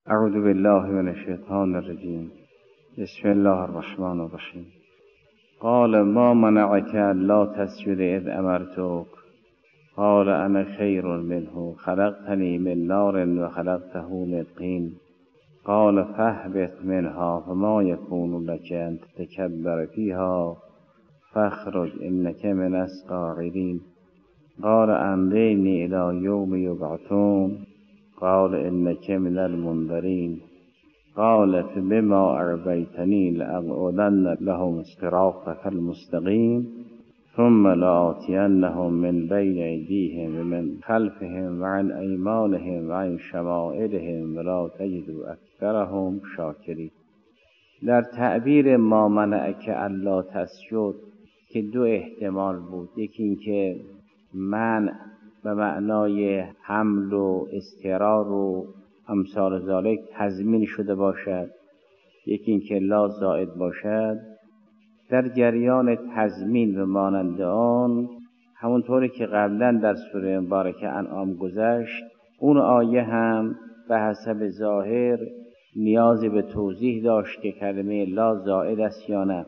اعوذ بالله من الشیطان الرجیم. بسم الله الرحمن الرحیم. قال ما منعك الا تسجد اذ امرتك قال انا خیر منه خلقتنی من نار و خلقته من طین قال فاهبط منها فما يكون لك ان تتكبر فيها فاخرج انك من الصاغرين قال انظرني الى يوم يبعثون قال انك من المنذرين قال فبما اغويتني لاقعدن لهم صراطك المستقيم ثم لآتينهم من بين أيديهم ومن خلفهم وعن أيمانهم وعن شمائلهم ولا تجد أكثرهم شاکرین. در تعبیر ما منعک الا تسجد که دو احتمال بود، یکی این که منع به معنای حمل و اضطرار و امثال ذالک تضمین شده باشد، یکی این که لا زائد باشد. در جریان تضمین و مانند آن، همونطوری که قبلا در سوره مبارکه انعام گذشت، اون آیه هم به حسب ظاهر نیازی به توضیح داشت که کلمه لا زائد است یا نه.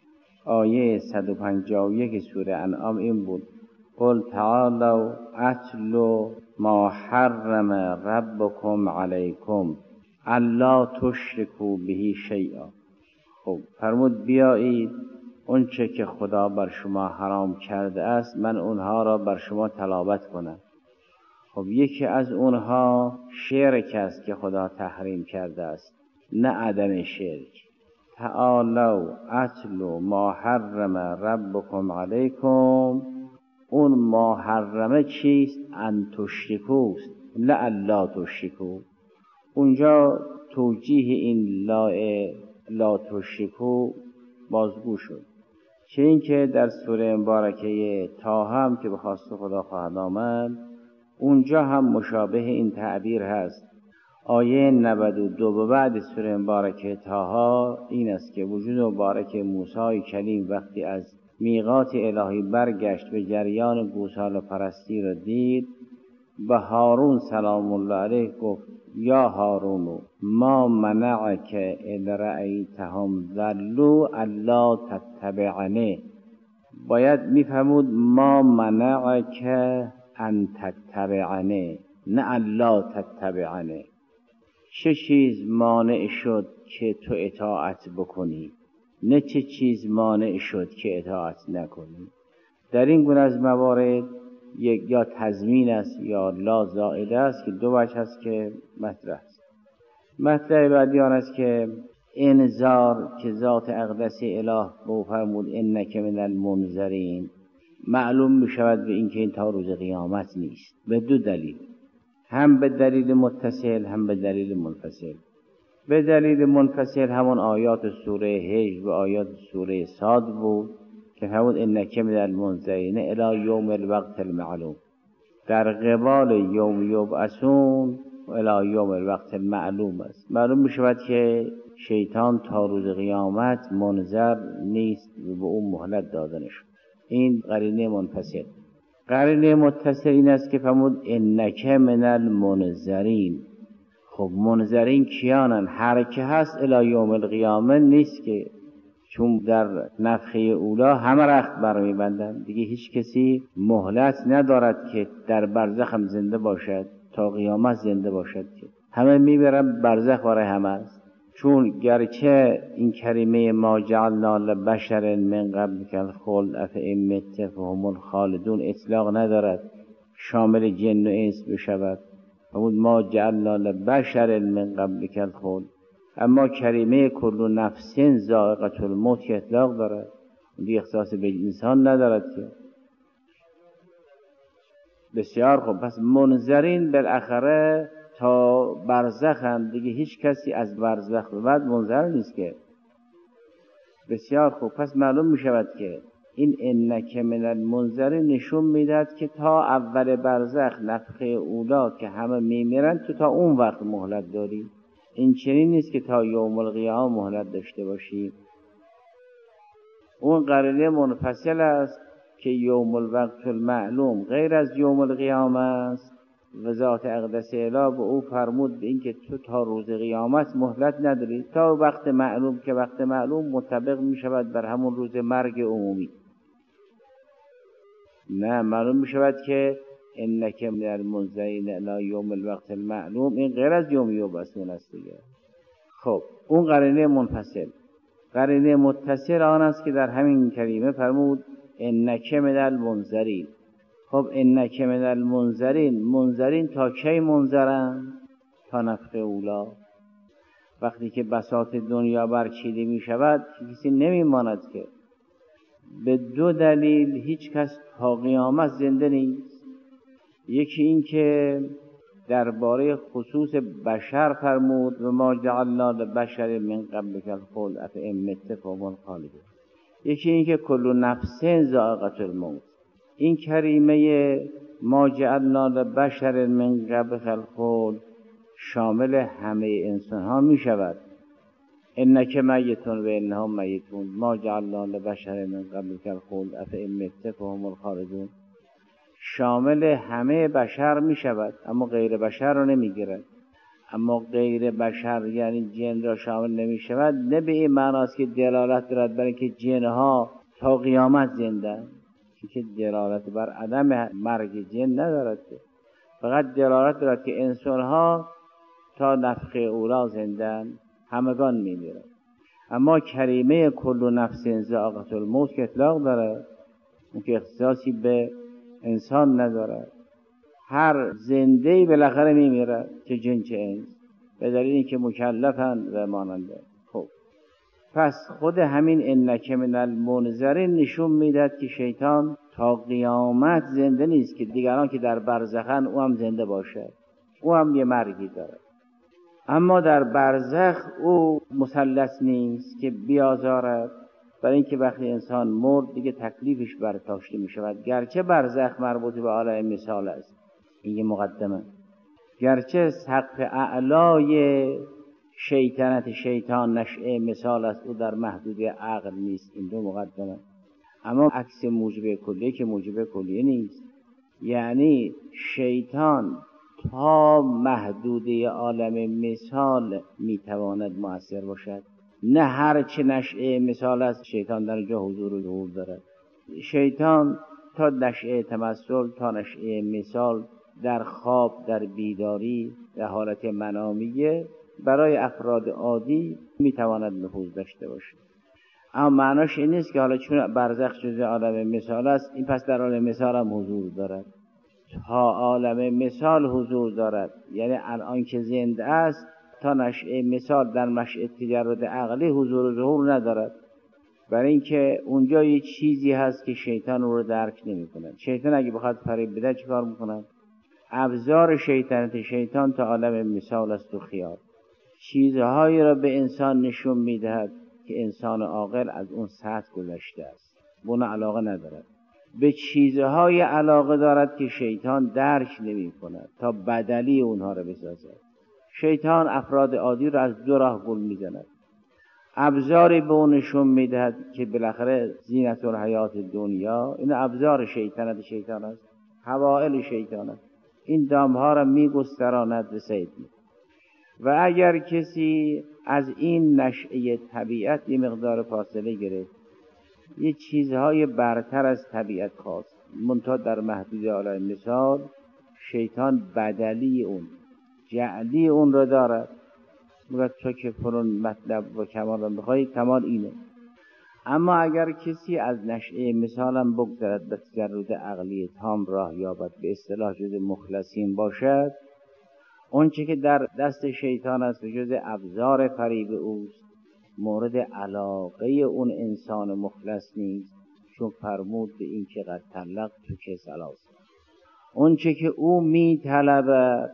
آیه 151 سوره انعام این بود: قل تعالوا اتل ما حرم ربکم علیکم الا تشرکوا به شیئا. خب فرمود بیایید اون چه که خدا بر شما حرام کرده است من اونها را بر شما تلاوت کنم. خب یکی از اونها شرک است که خدا تحریم کرده است، نه عدم شرک. تعالوا اتلوا ما حرم ربکم علیکم، اون ما حرمه چیست؟ ان تشرکوست، نه الا تشرکو. اونجا توجیه این لا تشرکو بازگو شد، چه این که در سوره مبارکه طه هم که به خواست خدا خواهد آمد، اونجا هم مشابه این تعبیر هست. آیه 92 به بعد سوره مبارکه طه این است که وجود مبارک موسی کلیم وقتی از میقات الهی برگشت به جریان گوساله پرستی را دید، به هارون سلام الله علیه گفت یا هارون ما منعک اذ رأیتهم ضلوا الا تتبعنی. باید میفهمود ما منعک ان تتبعنی، نه الا تتبعنی. چه چیز مانع شد که تو اطاعت بکنی، نه چه چیز مانع شد که اطاعت نکنی. در این گونه از موارد یا تضمین است یا لا زائده است که دو وجه است که مطرح است. مطلب بعدی آن است که انذار که ذات اقدس اله به فرمود انک من المنذرین، معلوم می شود به این که این تا روز قیامت نیست، به دو دلیل، هم به دلیل متصل هم به دلیل منفصل. به دلیل منفصل همون آیات سوره هجر و آیات سوره صاد بود که فرمود انک من المنذرین الی یوم الوقت المعلوم، در قبال یوم یبعثون و الی یوم الوقت المعلوم است. معلوم می شود که شیطان تا روز قیامت منذر نیست و به اون مهلت داده نشد. این قرینه منفصل. قرینه متصل این است که فرمود انک من المنذرین. خب منذرین کیانن؟ هر که هست الی یوم القیامه نیست که، چون در نفخه اولا همه رخت برمیبندن دیگه، هیچ کسی مهلت ندارد که در برزخ هم زنده باشد تا قیامت زنده باشد، که همه میبرن برزخ برای همه است. چون گرچه این کلمه ما جعلنا لبشر من قبلک الخلد افئن مت فهم الخالدون اطلاق ندارد، شامل جن و انس بشود. فرمود ما جعلنا لبشر من قبلک الخلد، اما کلمه کل نفس ذائقة الموت که اطلاق دارد، دیگه اختصاص به انسان ندارد که. بسیار خوب، پس منذرین بالاخره تا برزخ هم دیگه، هیچ کسی از برزخ به بعد منذر نیست که. بسیار خوب، پس معلوم می شود که این انک من المنذرین نشون میدهد که تا اول برزخ نفخه اولا که همه میمیرن تو تا اون وقت مهلت داری. این چنین نیست که تا یوم القیامه مهلت داشته باشی. اون قرینه منفصل است که یوم الوقت المعلوم غیر از یوم القیامه است و ذات اقدس اله به او فرمود به این که تو تا روز قیامت مهلت نداری، تا وقت معلوم که وقت معلوم مطابق می شود بر همون روز مرگ عمومی. نه، معلوم می شود که انک من المنذرین الی یوم الوقت المعلوم، این غیر از یوم یبعثون است دیگه. خب اون قرینه منفصل. قرینه متصل آن است که در همین کریمه فرمود انک من المنذرین. خب انک من المنذرین، منذرین تا کی منذرن؟ تا نفخ اولی. وقتی که بساط دنیا برچیده می شود کسی نمی ماند که. به دو دلیل هیچ کس تا قیامت زنده نیست. یکی این که درباره خصوص بشر فرمود و ما جعلنا لبشر من قبلک الخلد افئن مت فهم الخالدون. یکی این که کل نفس ذائقة الموت. این کریمه ما جعلنا لبشر من قبلک الخلد شامل همه انسان ها می شود. انک میتون و انهم میتون، ما جعلنا لبشر من قبلک الخلد افئن مت فهم الخالدون شامل همه بشر می شود، اما غیر بشر رو نمی گیرد. اما غیر بشر یعنی جن را شامل نمی شود، نه به این معناست که دلالت دارد برای که جنها تا قیامت زنده، که دلالت بر عدم مرگ جن ندارد، فقط دلالت دارد که انسانها تا نفخ اولی زندن، همگان می میرند. اما کریمه کل نفس ذائقة الموت که اطلاق داره، اون که اختصاصی به انسان ندارد. هر زنده‌ای بالاخره میمیرد، چه جن چه انس، به دلیل اینکه مکلفند و ماننده. خب پس خود همین انک من المنذرین نشون میدهد که شیطان تا قیامت زنده نیست، که دیگران که در برزخن او هم زنده باشه، او هم یه مرگی داره. اما در برزخ او مسلط نیست که بیازارد، برای اینکه وقتی انسان مرد دیگه تکلیفش برداشته می شود. گرچه برزخ مربوط به عالم مثال است، این یه مقدمه، گرچه سقف اعلای شیطنت شیطان نشأه مثال است، او در محدوده عقل نیست، این دو مقدمه. اما عکس موجب کلیه که موجب کلیه نیست، یعنی شیطان تا محدوده عالم مثال میتواند مؤثر باشد، نه هر چه نشأه مثال است شیطان در جا حضور و ظهور دارد. شیطان تا نشأه تمثل، تا نشأه مثال در خواب، در بیداری، در حالت منامیه برای افراد عادی میتواند نفوذ داشته باشد. اما معناش این نیست که حالا چون برزخ جزء عالم مثال است این پس در عالم مثال هم حضور دارد. تا عالم مثال حضور دارد، یعنی الان که زنده است تا نشأه مثال در مشأه تجرد عقلی حضور و ظهور ندارد، برای اینکه اونجا یه چیزی هست که شیطان رو درک نمی کند. شیطان اگه بخواد فریب بده چی کار میکنه؟ ابزار شیطنت شیطان تا عالم مثال است و خیال، چیزهایی را به انسان نشون میدهد که انسان عاقل از اون سطح گذشته است، به اون علاقه ندارد. به چیزهای علاقه دارد که شیطان درک نمی کند تا بدلی اونها را بسازد. شیطان افراد عادی را از دو راه گول میزند. ابزاری به اون نشون میدهد که بالاخره زینت الحیات دنیا، این ابزار شیطنت شیطان است، حوائل شیطان است، این دامها را میگستراند و صید می‌کند. و اگر کسی از این نشأه طبیعت یه مقدار فاصله گرفت، یه چیزهای برتر از طبیعت خواست، منتها در محدود عالم مثال شیطان بدلی اون، جعلی اون را دارد. میگه تو که فرون مطلب و کمال را بخوای، کمال اینه. اما اگر کسی از نشأه مثالم بگذرد، به تجرد عقلی تام راه یابد، به اصطلاح جز مخلصین باشد، اون چه که در دست شیطان است و جز ابزار فریب اوست، مورد علاقه اون انسان مخلص نیست، چون فرمود به این که قد طلق تو که سلاس، اون چه که او می طلبه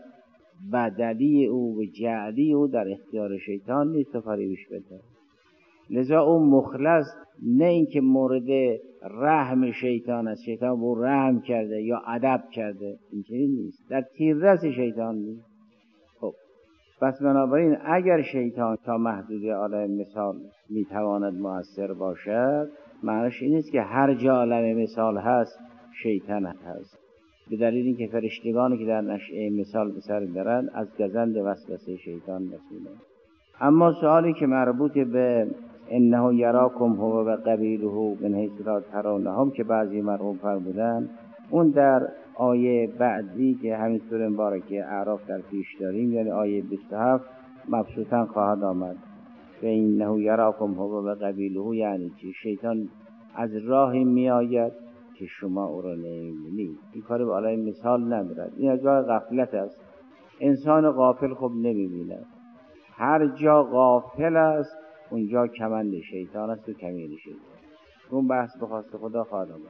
بدلی او و جعلی او در اختیار شیطان نیست و فریبش بده. لذا اون مخلص نه این که مورد رحم شیطان است، شیطان او رحم کرده یا ادب کرده، اینجوری نیست، در تیررس شیطان نیست. خب پس بنابراین اگر شیطان تا محدود عالم مثال میتواند مؤثر باشد، معنیش این نیست که هر جا عالم مثال هست شیطان هست. به دلیل اینکه فرشتگانی که در نشأه مثال به سر دارند از گزند وسوسه شیطان مسئولند. اما سوالی که مربوط به انه یراکم هو و قبیله من حیث لا ترونهم که بعضی مرحوم فرمودن، اون در آیه بعدی که همین سوره مبارکه اعراف در پیش داریم، یعنی آیه 27 مبسوطاً خواهد آمد که انه یراکم هو و قبیله، یعنی چی؟ شیطان از راهی می آید که شما او را نمی‌بینید. این کار بالای مثال ندارد، این از راه غفلت است. انسان غافل خب نمی‌بیند. هر جا غافل است اونجا کمند شیطان است و کمین شیطان. اون بحث به خواست خدا خواهد آمد.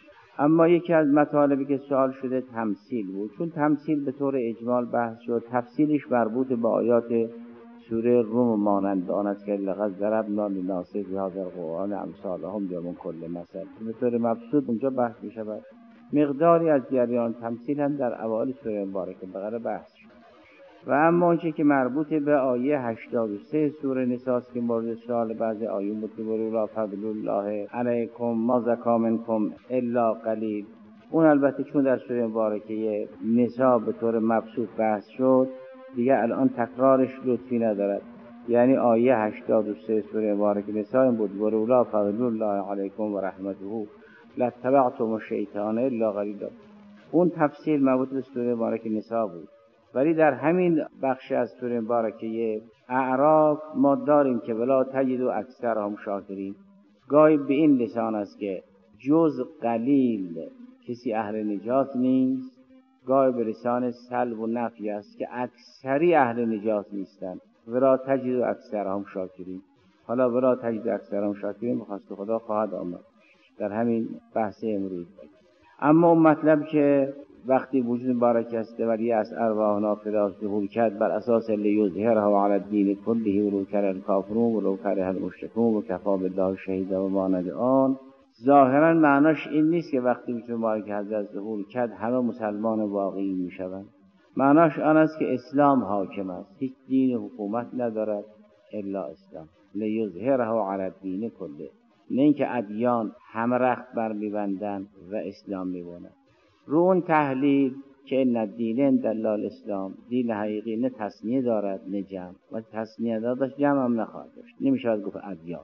اما یکی از مطالبی که سوال شده تمثیل بود، چون تمثیل به طور اجمال بحث شد، تفصیلش مربوط به آیات سوره روم مانند آن است که لقد ضربنا للناس فی هذا القرآن امثالهم ضرب کل مثل، به طور مبسوط اونجا بحث می شود. مقداری از جریان تمثیل هم در اوایل سوره مبارکه بقره بحث شد. و اما آنچه که مربوط به آیه 83 سوره نساء که مورد سوال بعضی آیون بود که لا فضل الله علیکم ما زکا منکم الا قلیل، اون البته چون در سوره مبارکه نساء به طور مبسوط بحث شد دیگه الان تکرارش لطفی ندارد. یعنی آیه 83 سوره مبارکه نساء این بود لا فضل الله علیکم و رحمته لاتبعتم الشیطان الا قلیلا. اون تفسیر مربوط به سوره مبارکه نساء بود. ولی در همین بخش از سوره مبارکه اعراف ما داریم که ولا تجد اکثرهم شاکرین. گاهی به این لسان است که جز قلیل کسی اهل نجات نیست، گاهی به لسان سلب و نفی است که اکثری اهل نجات نیستند. ولا تجد اکثرهم شاکرین. حالا ولا تجد اکثرهم شاکرین بخواست خدا خواهد آمد در همین بحث امروز. اما اون مطلب که وقتی وجود مبارک است ولی از ارواحنا فدا ظهور کرد بر اساس لیظهره علی الدین کله ولو کره الکافرون ولو کره المشرکون و کفی بالله شهیدا و مانند آن، ظاهرا معناش این نیست که وقتی وجود مبارک حضرت ظهور کرد همه مسلمان واقعی میشوند. معناش آن است که اسلام حاکم است، هیچ دین حکومت ندارد الا اسلام. لیظهره علی الدین کله، نه اینکه ادیان همه رخت بر میبندن و اسلام میبونن. رو اون تحلیل که ان الدین عند الله الاسلام، دین حقیقی نه تثنیه دارد نه جمع، و تثنیه داشت جمع هم نخواهد داشت، نمیشه گفت ادیان.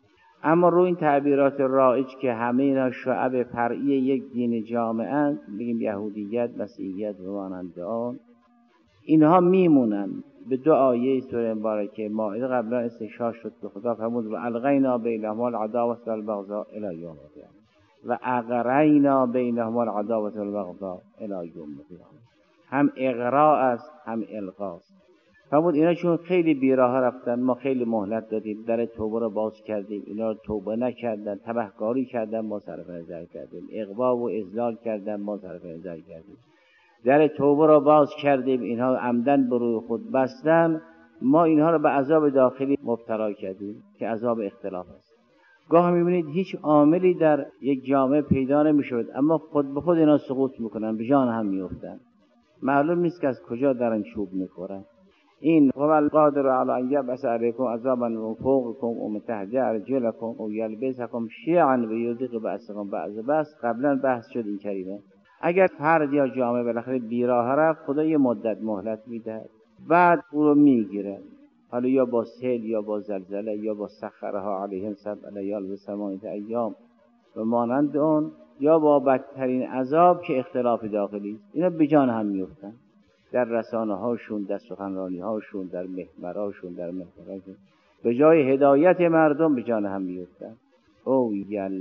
اما رو این تعبیرات رایج که همه اینا شعب فرعی یک دین جامعه، بگیم یهودیت، مسیحیت و مانند آن، اینها میمونن. به دو آیه سوره مبارکه مائده قبلا استشهاد شد که خدا فرمود و الغینا بینهم العداوة والبغضاء الی یوم القیامة و اغرینا بینهم العداوة والبغضاء الی یوم القیامة. هم اغراء است هم الغاء است. فرمود اینا چون خیلی بیراه رفتن ما خیلی مهلت دادیم، در توبه رو باز کردیم، اینا رو توبه نکردن، تبهکاری کردن، ما صرف نظر کردیم، اغوا و اذلال کردن، ما صرف نظر کردیم، در توبه رو باز کردیم، اینها عمدن به روی خود بستن، ما اینها رو به عذاب داخلی مبتلا کردیم که عذاب اختلاف است. گاه میبینید هیچ عاملی در یک جامعه پیدا نمیشود اما خود به خود اینا سقوط میکنن، به جان هم میافتن، معلوم نیست که از کجا دارن چوب میخورن. این هو القادر علی ان یبعث علیکم عذابا من فوقکم و من تحت ارجلکم و یلبسکم شیعا و یذیق بأسکم بعض بأس. قبلا بحث شد این کلمه. اگر فرد یا جامعه بالاخره بیراه رفت خدا یه مدت مهلت میده، بعد او رو میگیره، حالا یا با سیل یا با زلزله یا با سخرها علیهم 7 لیال و 8 ایام و مانند اون، یا با بدترین عذاب که اختلاف داخلی. اینا به جان هم میفتن در رسانه هاشون، در سخنرانی هاشون، در محوراشون، در محوراشون، به جای هدایت مردم به جان هم میفتن. او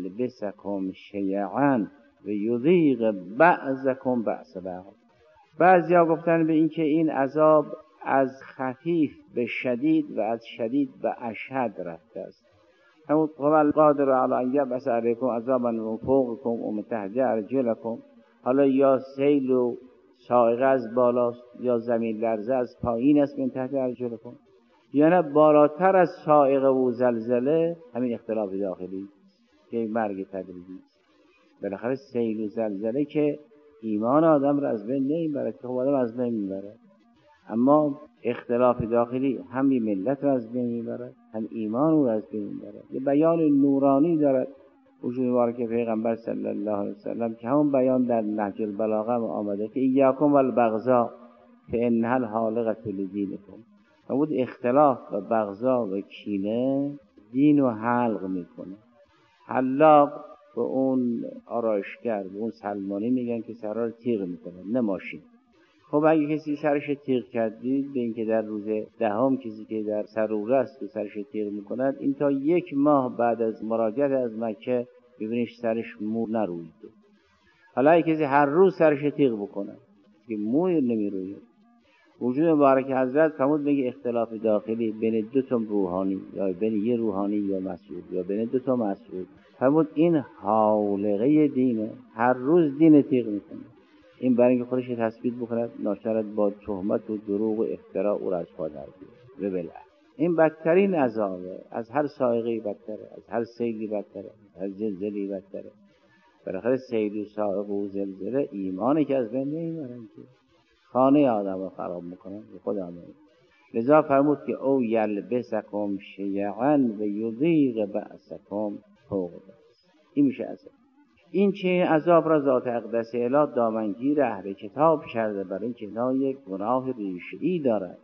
یلبسکم شیعا و یذیق بعضکم بأس بعض. بعضیا گفتن به این که این عذاب از خفیف به شدید و از شدید به اشد رفته است. همون قبل قادر علی ان یبعث علیکم عذابا من فوقکم و من تحت ارجلکم، حالا یا سیل و صاعقه از بالاست یا زمین لرزه از پایین است من تحت ارجلکم، یا نه بالاتر از صاعقه و زلزله همین اختلاف داخلی که مرگ تدریجی است. بالاخره سیل و زلزله که ایمان آدم را از بین نمیبره، که خب آدم از بین میبره، اما اختلاف داخلی هم ملت را از بین میبره هم ایمان را از بین میبره. یه بیان نورانی دارد وجود مبارک پیغمبر صلی الله علیه وسلم که همون بیان در نهج البلاغه آمده که ایاکم والبغضاء فانها الحالقة لدینکم. فرمود اختلاف و بغضا و کینه دین رو حلق میکنه. حلاق به اون آرایشگر، به اون سلمانی میگن که سرها رو تیغ میکنه، نه ماشین. خب اگه کسی سرش تیغ کردید به اینکه در روز دهم کسی که در سروره است و سرش تیغ میکند، این تا 1 ماه بعد از مراجعت از مکه ببینیش سرش مو نروید. حالا اگه کسی هر روز سرش تیغ بکنه که موی نمیروید. وجود مبارک حضرت فرمود میگه اختلاف داخلی بین 2 تا روحانی یا بین یه روحانی یا مسعود یا بین 2 تا مسعود، فرمود این حالقه دینه، هر روز دین تیغ میکنه. این برای اینکه خودش تثبیت بکند ناشرت با تهمت و دروغ و افترا او را از پا در بیاره. ببلع این بدترین عذابه، از هر صاعقه‌ای بدتره، از هر سیلی بدتره، از هر زلزله‌ای بدتره. بالاخره سیل و صاعقه و زلزله ایمانی که از بین نمیبرن که خانه آدم رو خراب میکنن به خود آدم. لذا فرمود که او یلبسکم شیعا و یذیق بأسکم فوق بأس. این میشه عذاب. این چه عذاب را ذات اقدس اله دامنگیر اهل کتاب کرده، برای اینکه اینا یک گناه ریشه‌ای دارد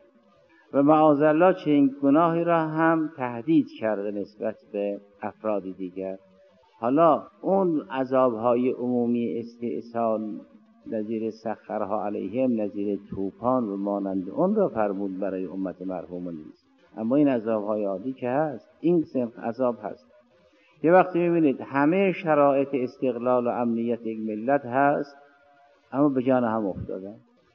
و معاذالله چنین گناهی را هم تهدید کرده نسبت به افراد دیگر. حالا اون عذاب‌های عمومی استئصال نظیر سخرها علیهم، نظیر طوفان و مانند اون را فرمود برای امت مرحوم نیست. اما این عذاب‌های عادی که هست، این صنف عذاب هست. یه وقتی می‌بینید همه شرایط استقلال و امنیت یک ملت هست، اما به جان هم افتادن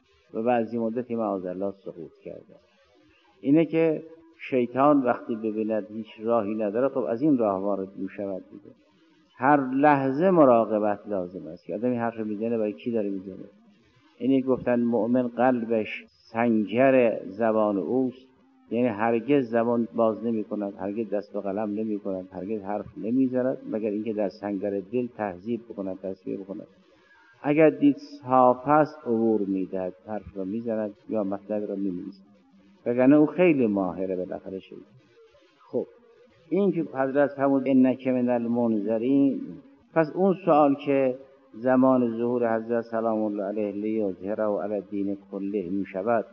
و بعضی مدتی معاذالله سقوط کردن. اینه که شیطان وقتی ببیند هیچ راهی نداره، خب از این راه وارد می‌شود دیگه. هر لحظه مراقبت لازم است که آدمی حرف میزنه برای کی داره میزنه. اینی گفتن مؤمن قلبش سنجر زبان اوست، یعنی هرگز زبان باز نمی کند، هرگز دست و قلم نمی کند، هرگز حرف نمی زند مگر اینکه در سنگر دل تهذیب بکند، تصفیه بکند. اگر دید صاف است عبور میدهد، حرف را میزند یا مطلب را می‌نویسد، وگرنه او خیلی ماهره بالاخره شد. خب این که حضرت فرمود انک من المنذرین، پس اون سوال که زمان ظهور حضرت سلام الله علیه لیظهره علی الدین کله می شود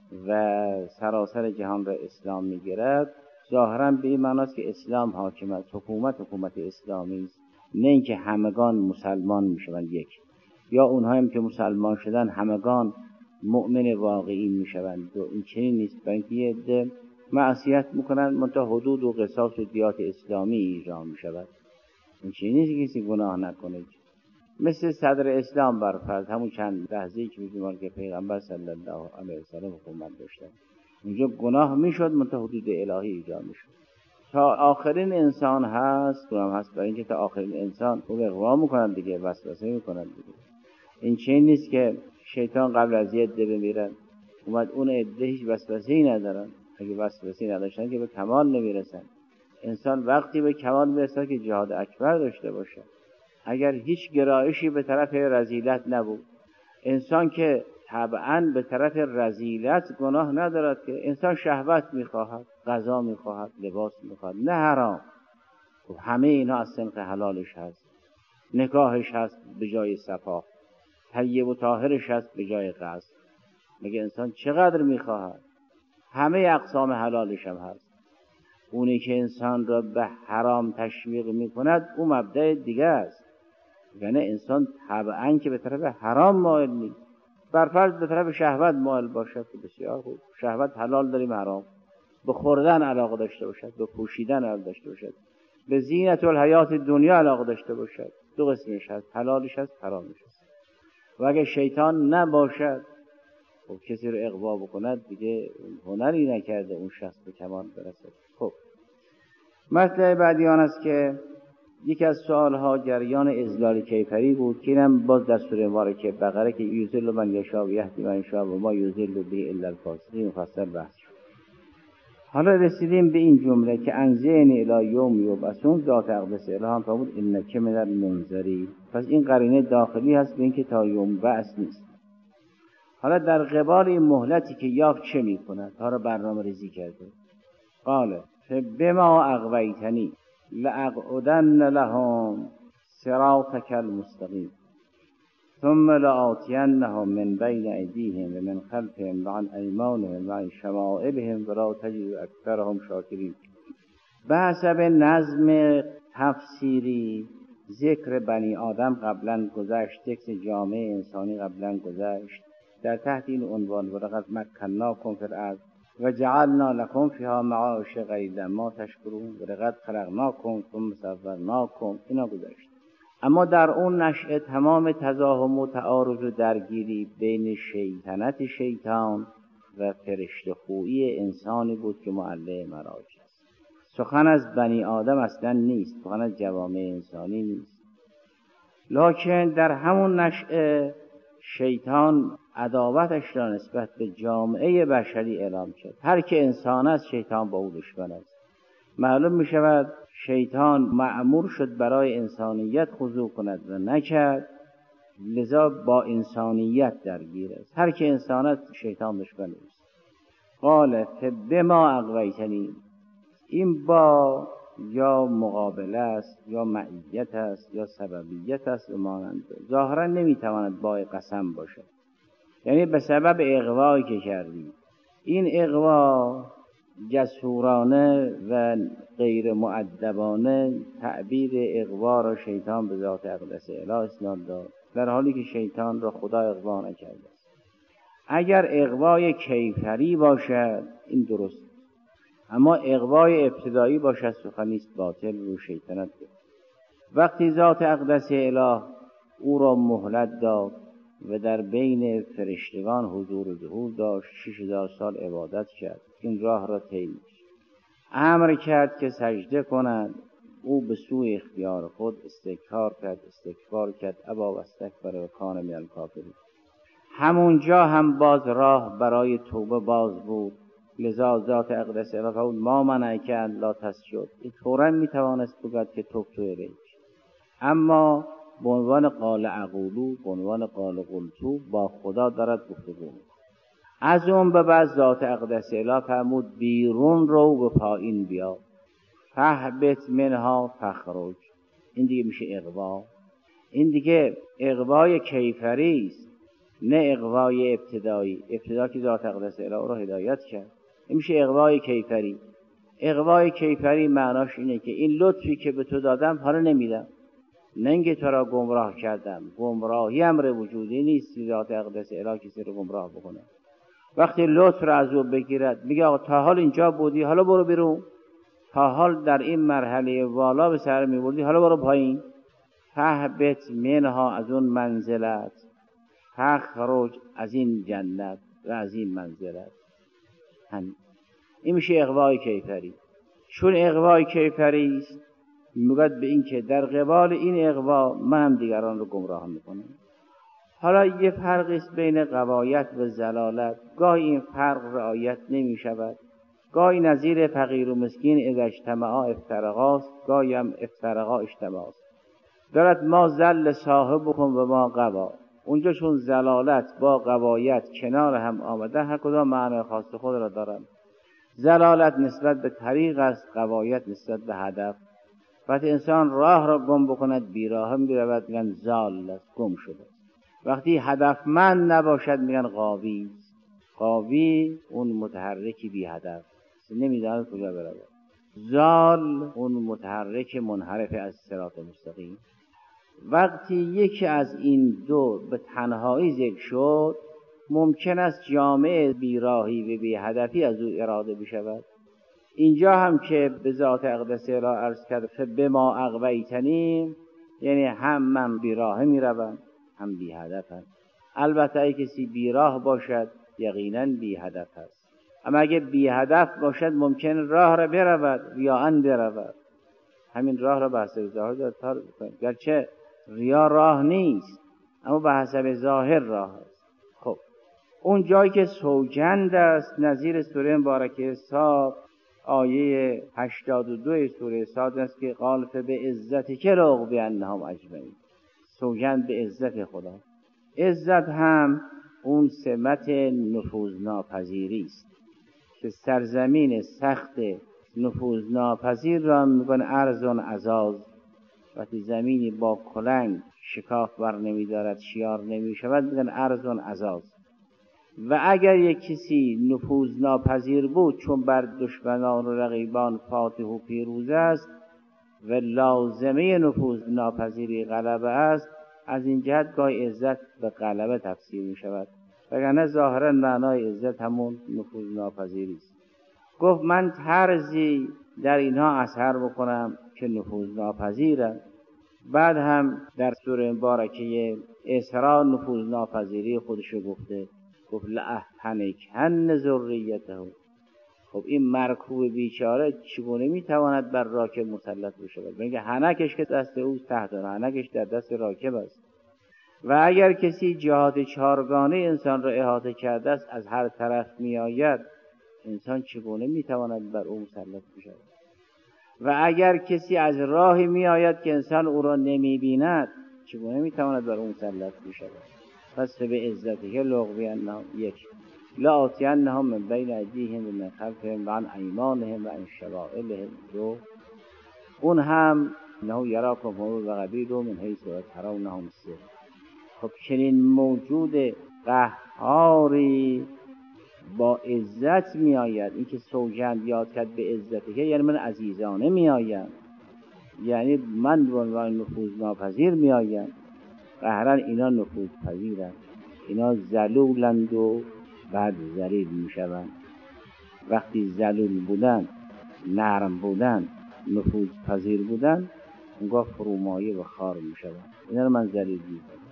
و سراسر جهان را اسلام می گیرد، ظاهرا به این معناست که اسلام حاکم است، حکومت اسلامی است، نه اینکه همگان مسلمان می شوند یک، یا اونها هم که مسلمان شدن همگان مؤمن واقعی می شوند. این چنین نیست، برای اینکه یه عده معصیت میکنن منتها حدود و قصاص و دیات اسلامی اجرا میشود. این چیزی نیست که کسی گناه نکنه. مثل صدر اسلام برفرض همون چند لحظه‌ای که میگم که پیغمبر صلی الله علیه و سلم حکومت داشتن، اونجا گناه میشد منتها حدود الهی اجرا میشد. تا آخرین انسان هست گناه هست، برای اینکه تا آخرین انسان او اغوا میکنن دیگه، وسوسه میکنن دیگه. این چیزی نیست که شیطان قبل از یه عده بمیرن اومد اون عده هیچ وسوسه‌ای ندارن. اگه وسوسه‌ای نداشتن که به کمال نمیرسن. انسان وقتی به کمال میرسه که جهاد اکبر داشته باشه. اگر هیچ گرایشی به طرف رذیلت نبود، انسان که طبعاً به طرف رذیلت گناه ندارد، که انسان شهوت میخواهد، غذا میخواهد، لباس میخواهد، نه حرام. خب همه اینا از صنف حلالش هست. نکاحش هست به جای صفا، طیب و طاهرش هست به جای غصب. مگه انسان چقدر میخواهد؟ همه اقسام حلالش هم هست. اونی که انسان را به حرام تشویق میکند اون مبدأ دیگه است. یعنی انسان طبعاً که به طرف حرام مایل نیست، برفرض به طرف شهوت مایل باشد که بسیار خوب، شهوت حلال داریم حرام، به خوردن علاقه داشته باشد، به پوشیدن علاقه داشته باشد، به زینت الحیات دنیا علاقه داشته باشد، دو قسمش هست، حلالش هست، حرامش هست. و اگه شیطان نباشد خب کسی رو اغوا بکند دیگه هنری نکرده اون شخص به کمال برسد. خب مسئله بعدی آن است که یکی از سوالها جریان اضلال کیفری بود که اینم باز در سوره مبارکه بقره که یضل من یشاء و یهدی من یشاء و ما یضل به الا الفاسقین مفصل بحث شد. حالا رسیدیم به این جمله که انزین الی یوم یبعثون، ذات اقدس اله هم فرمود انک من المنذرین. پس این قرینه داخلی هست به اینکه تا یوم بعث نیست. حالا در قبال این مهلتی که یافت چه میکند؟ تا را برنامه ریزی کرده. قال فبما اغویتنی لاقعدن لهم صراطك المستقیم ثم لآتینهم من بین ایدیهم و من خلفهم و عن ایمانهم و عن شمائلهم ولا تجد اکثرهم شاکرین. به حسب نظم تفسیری ذکر بنی آدم قبلا گذشت، ذکر جامعه انسانی قبلا گذشت. در تحت این عنوان ولقد مکناکم فی الارض و جعلنا لکم فیها معایش قلیلا ما تشکرون ولقد خلقناکم ثم صورناکم، اینا گذشت. اما در اون نشأه تمام تزاحم و تعارض و درگیری بین شیطنت شیطان و فرشته خویی انسانی بود که معلق مراج است. سخن از بنی آدم اصلا نیست، سخن از جوامع انسانی نیست. لکن در همون نشأه شیطان عداوتش را نسبت به جامعه بشری اعلام کرد. هر که انسان است شیطان با او دشمن است. معلوم می شود شیطان مأمور شد برای انسانیت خضوع کند و نکرد، لذا با انسانیت درگیر است. هر که انسان است شیطان دشمن است. قال فبما اغویتنی، این با یا مقابله است یا معیت است یا سببیت است و مانند. ظاهرا نمیتواند با قسم باشد، یعنی به سبب اغوایی که کردی. این اغوا جسورانه و غیر مؤدبانه تعبیر اغوا را شیطان به ذات اقدس اله اسناد داد، در حالی که شیطان را خدا اغوا نکرده است. اگر اغوای کیفری باشد این درست، اما اغوای ابتدایی باشد سخنی است باطل و شیطنت بود. وقتی ذات اقدس اله او را مهلت داد و در بین فرشتگان حضور و ظهور داشت، 6000 سال عبادت کرد، این راه را طی امر کرد که سجده کنند، او به سوی اختیار خود استکبار کرد ابا و استکبر و کان من الکافرین. همونجا هم باز راه برای توبه باز بود، لذا ذات اقدس اله فرمود ما منعک ان لا تسجد. این فوراً میتوانست بگوید که تبت الیک، اما به عنوان قال اقولو، به عنوان قال قلتو با خدا دارد گفتگو. از اون به بعد ذات اقدس اله فرمود بیرون رو به پایین بیا، فهبط منها فخرج. این دیگه میشه اغوا. این دیگه اغوای کیفری است، نه اغوای ابتدایی. ابتدا که ذات اقدس اله رو هدایت کرد، این میشه اغوای کیفری. اغوای کیفری معناش اینه که این لطفی که به تو دادم حالا نمیدم، نه اینکه تو را گمراه کردم. گمراهی امر وجودی نیست، ذات اقدس اله کسی رو گمراه بکنه. وقتی لطف را از او بگیرد میگه آقا تا حال اینجا بودی حالا برو بیرون، تا حال در این مرحله والا به سر میبردی حالا برو پایین. فهبط منها، از اون منزلت، فخرج، از این جنت و از این منزلت. این میشه اغوای کیفری. چون اغوای کیفری است میگوید به این که در قبال این اغوا من دیگران رو گمراه میکنم. حالا یه فرقی است بین غوایت و ضلالت. گاهی این فرق رعایت نمی شود، گاهی نظیر فقیر و مسکین اذا اجتماعا افترقا است، گاهی هم افترقا اجتماع است. دارد ما ذل صاحبکم و ما غوا. اونجا چون ضلالت با غوایت کنار هم آمده، هر کدام معنی خاص خود را دارند. ضلالت نسبت به طریق است، غوایت نسبت به هدف. وقتی انسان راه را گم بکند بیراه میرود، میگن ضال است، گم شده. وقتی هدفمند نباشد میگن غاوی. غاوی اون متحرکی بی هدف، نمیداند کجا برود. ضال اون متحرک منحرف از صراط مستقیم. وقتی یکی از این دو به تنهایی ذکر شد، ممکن است جامعه بیراهی و بی هدفی از او اراده بشود. اینجا هم که به ذات اقدس اله عرض کرد فبما اغویتنی، یعنی هم من بیراه میروم هم بی هدفم. البته ای کسی بیراه باشد یقینا بی هدف است، اما اگه بی هدف باشد ممکن راه را برود ریاءً برود. همین راه را به حسب ظاهر دارد تار بکنید، گرچه ریا راه نیست اما به حسب ظاهر راه است. خب اون جایی که سوگند است نظیر سوره مبارکه صاد آیه 82 سوره صاد است که قال فبه عزتک لأغوینهم اجمعین. سوگند به عزت خدا. عزت هم اون سمت نفوذناپذیری است که سرزمین سخت نفوذناپذیر را میگن ارض عزاز، وقتی زمینی با کلنگ شکاف بر نمیدارد، شیار نمی شود، میگن ارض عزاز. و اگر یک کسی نفوذ ناپذیر بود، چون بر دشمنان و رقیبان فاتح و پیروز است و لازمه نفوذ ناپذیری غلبه است، از این جهت گاهی عزت به غلبه تفسیر می شود، وگرنه ظاهرا معنای عزت همون نفوذ ناپذیری است. گفت من طرزی در اینها اثر بکنم که نفوذ ناپذیرند. بعد هم در سوره مبارکه اسراء نفوذ ناپذیری خودشو گفته، گفت لأحتنکن ذریته. خب این مرکوب بیچاره چگونه میتواند بر راکب مسلط بشود؟ میگه حنکش که دست او تحت، حنکش در دست راکب است. و اگر کسی جهات چهارگانه انسان را احاطه کرده است، از هر طرف میآید، انسان چگونه میتواند بر او مسلط بشود؟ و اگر کسی از راهی میآید که انسان او را نمیبیند، چگونه میتواند بر او مسلط بشود؟ پس به عزتی که لغویانهم، یک لآتینهم من بین ایدیهم و من خلفهم و عن ایمانهم و عن شمائلهم. دو اون هم انه یراکم هو و قبیله من حیث لا ترونهم. سه خب چنین موجود قهاری با عزت می آید. این که سوگند یاد کرد به عزتی که یعنی من عزیزانه می آیم، یعنی من به عنوان نفوذ ناپذیر می آیم. قهرن اینا نفوذ پذیرند، اینا ذلولند و بعد ذلیل می شوند. وقتی ذلول بودن، نرم بودن، نفوذ پذیر بودن، اونگاه فرومایه و خار می شوند. اینا رو من ذلیل می کنم.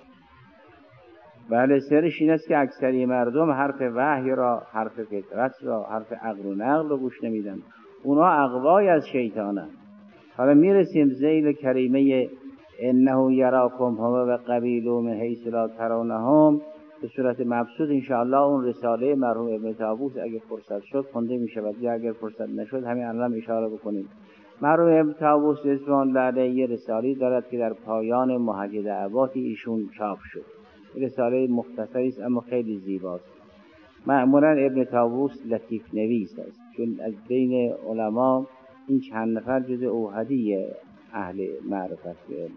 بله، سرش این است که اکثری مردم حرف وحی را، حرف فطرت را، حرف عقل و نقل را گوش نمیدن. اونا اغوای از شیطانند. حالا میرسیم ذیل کریمه انه یراکم هو و قبیله من حیث لا ترونهم به صورت مبسوط انشاءالله. اون رساله مرحوم ابن طاووس اگه فرصت شد خونده می شود، یا اگر فرصت نشد همین الان اشاره بکنیم. مرحوم ابن طاووس رضوان الله علیه یه رساله دارد که در پایان محجد عباتی ایشون چاپ شد. رساله مختصری است اما خیلی زیباست. معمولا ابن طاووس لطیف نویس است، چون از بین علما این چند نفر جز اوحدی اهل معرفت علم.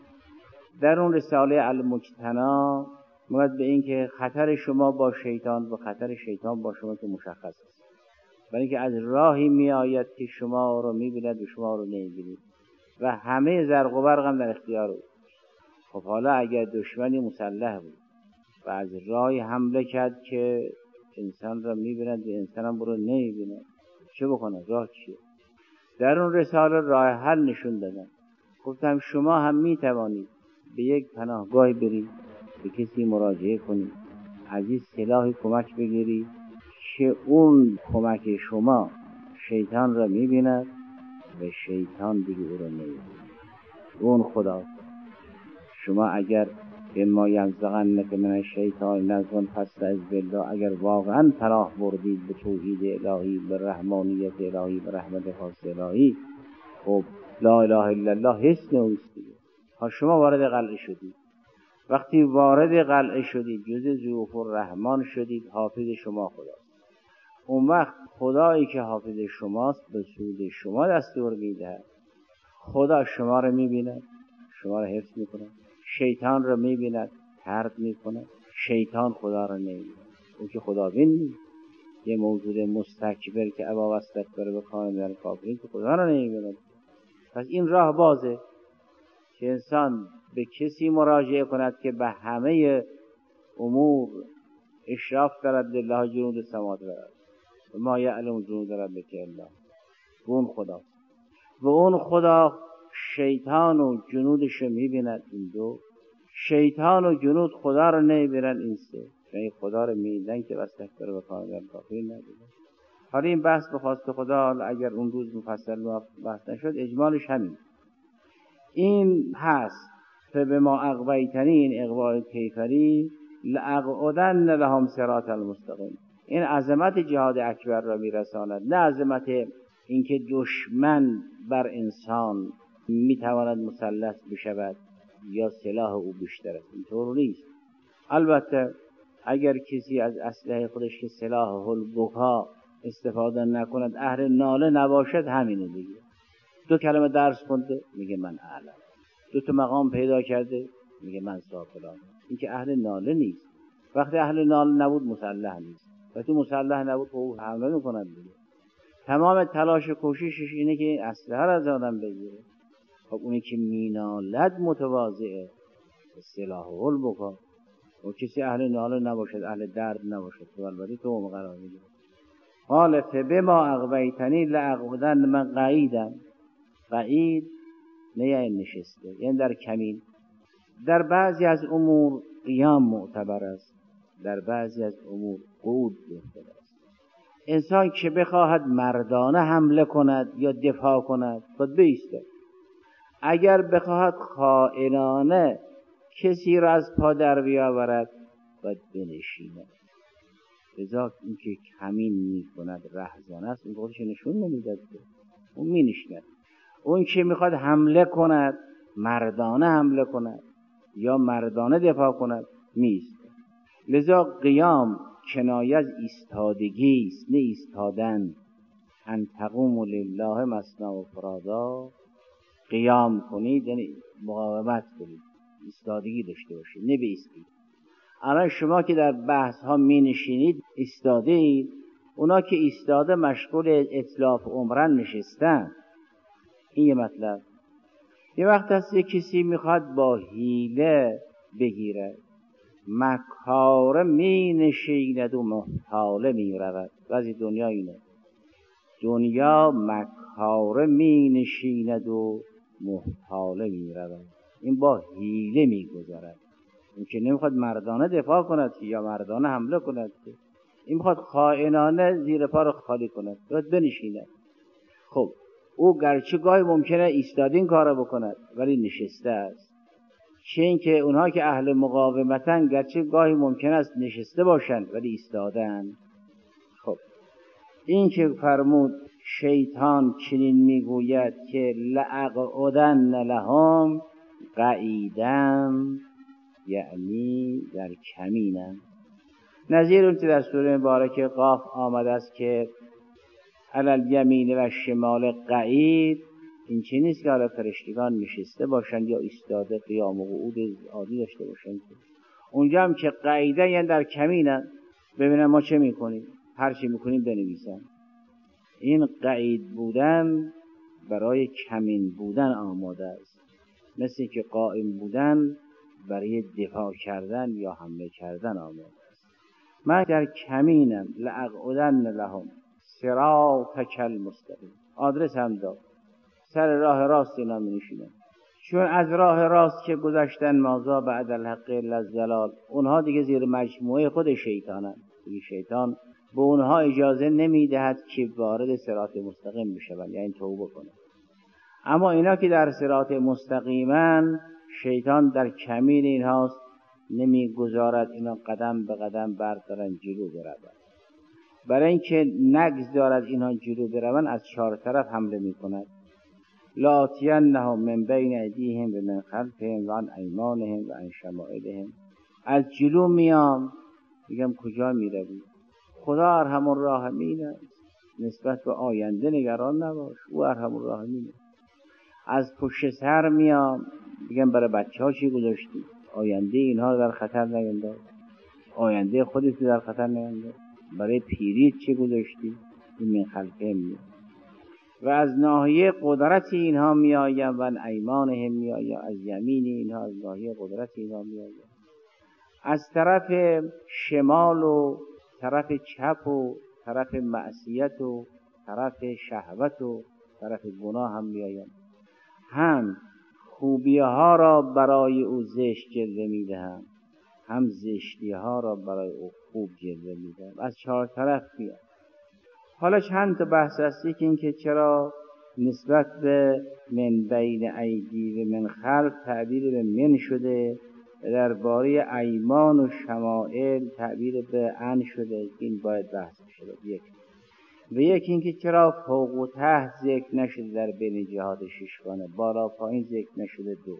در اون رساله المجتنا مراد به این که خطر شما با شیطان و خطر شیطان با شما که مشخص است، برای اینکه از راهی می آید که شما رو می بیند و شما رو نمی بینید و همه زرق و برق هم در اختیار او. خب حالا اگر دشمنی مسلح بود و از راهی حمله کرد که انسان را می بیند و انسان هم برو نمی بیند، چه بکنه؟ راه چیه؟ در اون رساله راه حل نشون دادن. گفتم شما هم می توانید به یک پناهگاه برید، به کسی مراجعه کنید، از این سلاح کمک بگیرید که اون کمک شما شیطان را می بیند و شیطان دیگه او را نمی بیند. اون خدا شما اگر اما ینزغنک من الشیطان نزغ فاستعذ بالله، اگر واقعا پناه بردید به توحید الهی، به رحمانیت الهی، به رحمت خاص الهی، خب لا اله الا الله حسن اوست دیگه. ها شما وارد قلعه شدید، وقتی وارد قلعه شدید جز ضیوف الرحمن شدید، حافظ شما خداست. اون وقت خدایی که حافظ شماست به سود شما دستور میدهد. خدا شما رو میبیند، شما رو حفظ میکنه. شیطان رو میبیند، طرد میکنه. شیطان خدا رو نمیبیند، اون که خدا بین نیست، یه موجود مستکبر که ابا و استکبر به کان من الکافرین که خدا رو نمیبیند. پس این راه بازه که انسان به کسی مراجعه کند که به همه امور اشراف دارد. لله جنود السماوات و الارض و ما یعلم جنود ربک الا هو. اون خدا و اون خدا شیطان و جنودش رو میبیند. این دو شیطان و جنود خدا رو نمیبینن. این سه یعنی خدا رو میبینن که واستکبر و کان من الکافرین نبودن. حالا این بحث به خواست خدا اگر اون روز مفصل بحث نشد اجمالش همین این هست. فبما اغویتنی، این اغوای کیفری، لاقعدن لهم صراط المستقیم. این عظمت جهاد اکبر را میرساند، نه عظمت اینکه دشمن بر انسان میتواند مسلط بشود یا سلاح او بیشتر است. اینطور نیست. البته اگر کسی از اسلحه خودش که سلاح البکا استفاده نکند، اهل ناله نباشد، همینه دیگه. دو کلمه درس خونده میگه من اعلم، دو تا مقام پیدا کرده میگه من صاحب فلان. این که اهل ناله نیست. وقتی اهل ناله نبود مسلح نیست. وقتی مسلح نبود خب حمله میکنن دیگه. تمام تلاش و کوششش اینه که اسلحه را از آدم بگیره. خب اونی که مینالد متواضعه، سلاح هل بکن. و کسی اهل ناله نباشد، اهل درد نباشد، تو البته تو قرار میگیره. قال فبما اغویتنی لاقعدن، من قعیدم. قعید نه یعنی نشسته، یعنی در کمین. در بعضی از امور قیام معتبر است، در بعضی از امور قعود بهتر است. انسان که بخواهد مردانه حمله کند یا دفاع کند باید بایسته. اگر بخواهد خائنانه کسی را از پا در بیاورد باید بنشیند. لذا این که کمین می کند رهزن است، این خودش نشون نمیداد، اون می نشیند. اون که میخواد حمله کند، مردانه حمله کند یا مردانه دفاع کند، میسته. لذا قیام کنایه از ایستادگی است، نه ایستادن. ان تقوموا لله مثنی و فرادا، قیام کنید یعنی مقاومت کنید، ایستادگی داشته باشید، نه بایستید. الان شما که در بحث ها می نشینید ایستاده اید، اونا که ایستاده مشغول اتلاف عمرن نشستن. این یه مطلب. یه وقت هست یه کسی میخواد با حیله بگیره، مکاره می نشیند و محتاله می رود. بعضی دنیا اینه، دنیا مکاره می نشیند و محتاله می رود. این با حیله می گذارد. این که نمیخواد مردانه دفاع کند یا مردانه حمله کند، این میخواد خائنانه زیر پا رو خالی کند، باید بنشیند. خب او گرچه گاهی ممکنه ایستاده این کار رو بکند ولی نشسته است. چه این که اونها که اهل مقاومتن گرچه گاهی ممکنه است نشسته باشند ولی ایستادن. خب این که فرمود شیطان چنین میگوید که لاقعدن لهم قعیدم، یعنی در کمینم. نظیر اون که در سوره مبارکه قاف آمده است که علی الیمین و شمال قعید، این چی نیست که حالا فرشتگان نشسته باشند یا ایستاده، قیام و قعود عادی داشته باشند. اونجا هم که قعیده یعنی در کمینن، ببینن ما چه میکنیم، هر چی میکنیم بنویسن. این قعید بودن برای کمین بودن آماده است، مثل که قائم بودن برای دفاع کردن یا حمله کردن آماده است. من در کمینم، لاقعدن لهم صراطک المستقیم. آدرس هم داد، سر راه راست اینا می نشینن. چون از راه راست که گذشتن مازا بعد الحق الا الضلال، اونها دیگه زیر مجموعه خود شیطانن. دیگه شیطان به اونها اجازه نمیدهد که وارد صراط مستقیم بشوند، یعنی توبه کنند. اما اینا که در صراط مستقیمن، شیطان در کمین اینهاست، نمیگذارد اینا قدم به قدم بردارن جلو بروند. برای اینکه نگذارد اینها جلو بروند از چهار طرف حمله میکند. لآتینهم من بین ایدیهم و من خلفهم و عن ایمانهم و عن شمائلهم. از جلو میام، میگم کجا میروی؟ خدا ارحم الراحمین است، نسبت به آینده نگران نباش، او ارحم الراحمین است. از پشت سر میام، میگم برای بچه ها چی گذاشتی؟ آینده اینها در خطر نینداز، آینده خودت در خطر نینداز. برای پیریت چی گذاشتی؟ این من خلفهم میاد. و از ناحیه قدرت اینها میایم و ایمانهم میایم، از یمین اینها، از ناحیه قدرت اینها میایم. از طرف شمال و طرف چپ و طرف معصیت و طرف شهوت و طرف گناه هم میایم. هم خوبی ها را برای او زشت جلوه میدهم، هم زشتی ها را برای او خوب جلوه میدهم. از چهار طرف میاد. حالا چند تا بحث هستی که این که چرا نسبت به من بین ایدی و من خلف تعبیر به من شده، درباره ایمان و شمائل تعبیر به ان شده. این باید بحث شده. و یکی این که چرا فوق و تحت ذکر نشده در بین جهات ششگانه، بالا پایین ذکر نشده. دو،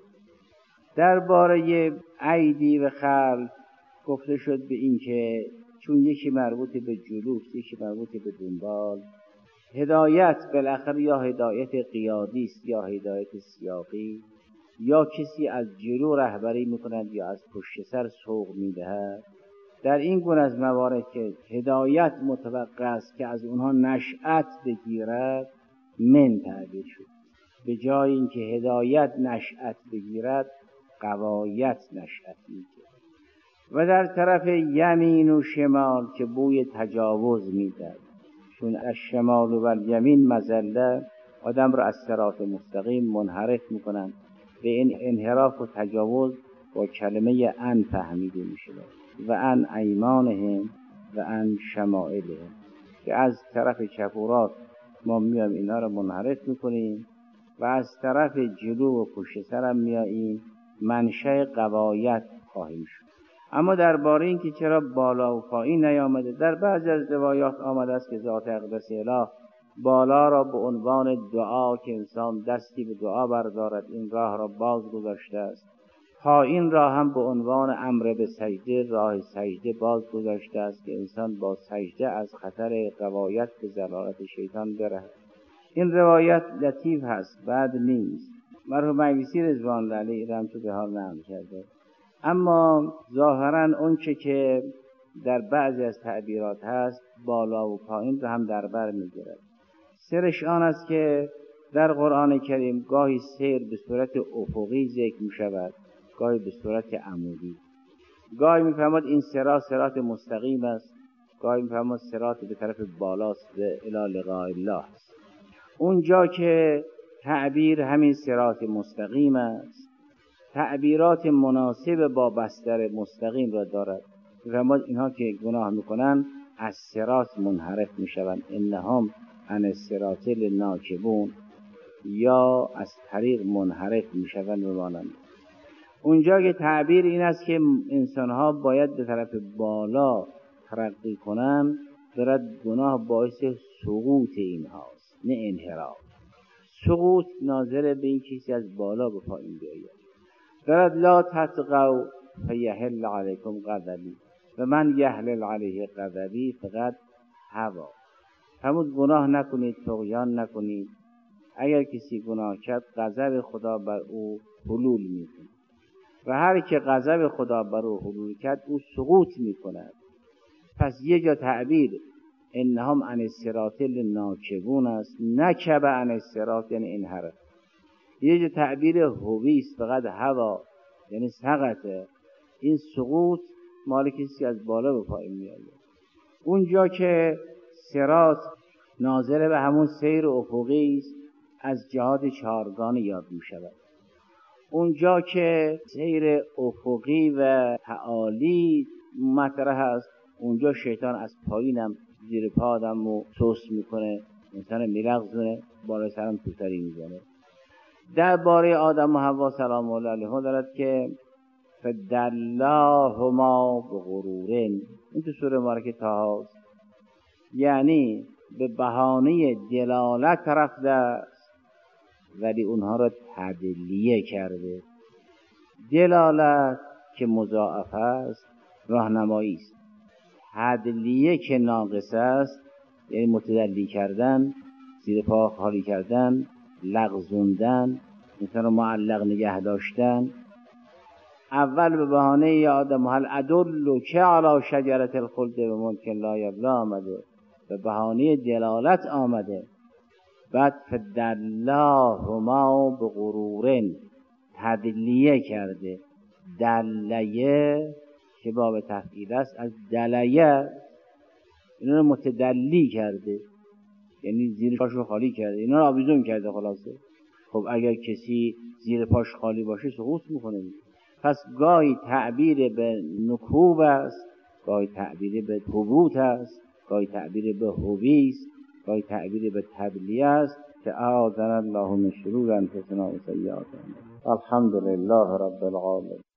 درباره ایدی و خلف گفته شد به این که چون یکی مربوط به جلوس، یکی مربوط به دنبال. هدایت بالاخره یا هدایت قیادی است یا هدایت سیاقی. یا کسی از جلو رهبری میکند یا از پشت سر سوق میدهد. در این گونه از موارد که هدایت متوقع است که از اونها نشأت بگیرد، من تعبیر شد. به جای اینکه هدایت نشأت بگیرد، غوایت نشأت میگیرد. و در طرف یمین و شمال که بوی تجاوز میدهد، چون از شمال و الیمین مزله آدم را از صراط مستقیم منحرف میکنند. به این انحراف و تجاوز با کلمه ان فهمیده میشه و ان ایمانهم و ان شمائلهم، که از طرف چپ و راست ما میایم اینا رو منحرف میکنیم و از طرف جلو و پشت سرم میاییم، منشأ غوایت خواهیم شد. اما درباره این که چرا بالا و پایین نیامده، در بعضی از روایات آمده است که ذات اقدس اله بالا را به عنوان دعا که انسان دستی به دعا بردارد این راه را باز گذاشته است، پایین را هم به عنوان امر به سجده راه سجده باز گذاشته است که انسان با سجده از خطر غوایت به ضلالت شیطان برهد. این روایت لطیف هست، بد نیست. مرحوم مجلسی رضوان الله علیه رحمت به حال نقل کرده، اما ظاهرا اون چه که در بعضی از تعبیرات هست بالا و پایین رو هم در بر میگیرد. سرش آن است که در قرآن کریم گاهی سیر به صورت افقی ذکر می شود، گاهی به صورت عمودی. گاهی می فرماد این صراط مستقیم است، گاهی می فرماد صراط به طرف بالاست، به الی لقاء الله است. اونجا که تعبیر همین صراط مستقیم است، تعبیرات مناسب با بستر مستقیم را دارد. می فرماد اینها که گناه میکنن از صراط منحرف می شوند، انهم عن الصراط لناکبون، یا از طریق منحرف می شوند بمانند. اونجا که تعبیر این است که انسانها باید به طرف بالا ترقی کنند، دارد گناه باعث سقوط اینهاست نه انحراف. سقوط ناظر به این کسی از بالا به پایین بیاید. دارد لا تطغوا فیحل علیکم غضبی و من یحلل علیه غضبی فقط هوا. همون گناه نکنید، طغیان نکنید. اگر کسی گناه کرد غضب خدا بر او حلول میکنه و هر که غضب خدا بر او حلول کرد او سقوط میکند. پس یه جا تعبیر انهم عن الصراط لناکبون است، نکب عن الصراط یعنی انحرف. یه جا تعبیر هوی است، فقط هوا یعنی سقطه. این سقوط مال کسی از بالا به پایین میآید. اونجا که صراط ناظر به همون سیر افقی است، از جهات چهارگانه یاد می شود. اونجا که سیر افقی و تعالی مطرح است، اونجا شیطان از پایینم زیر پا آدم رو سوس میکنه، انسان میلغزونه، بالای سرم توتری میزنه. درباره آدم و حوا سلام الله علیهم دارد که فدلاهما بغرورن، این تو سوره مبارکه طه است، یعنی به بهانه دلالت رفته است ولی اونها را تدلیه کرده. دلالت که مضاعف است راهنمایی است، تدلیه که ناقص است یعنی متدلی کردن، زیر پا خالی کردن، لغزوندن، انسان را معلق نگه داشتن. اول به بهانه یا آدم هل ادل که علی شجرة الخلد و ملک لا یبلی آمده، به بهانه دلالت آمده. بعد فدلاهما بغرورن، تدلیه کرده. دلیه که باب تفعیل است، از دلیه اینا رو متدلی کرده، یعنی زیر پاش رو خالی کرده، اینا رو آویزون کرده. خلاصه خب اگر کسی زیر پاش خالی باشه سقوط میکنه. پس گاهی تعبیر به نکوب است، گاهی تعبیر به هبوط است، گاهی تعبیر به هوی است، گاهی تعبیر به تدلیه است که اعاذنا الله من شرور انفسنا و سیئات اعمالنا. الحمدلله رب العالمین.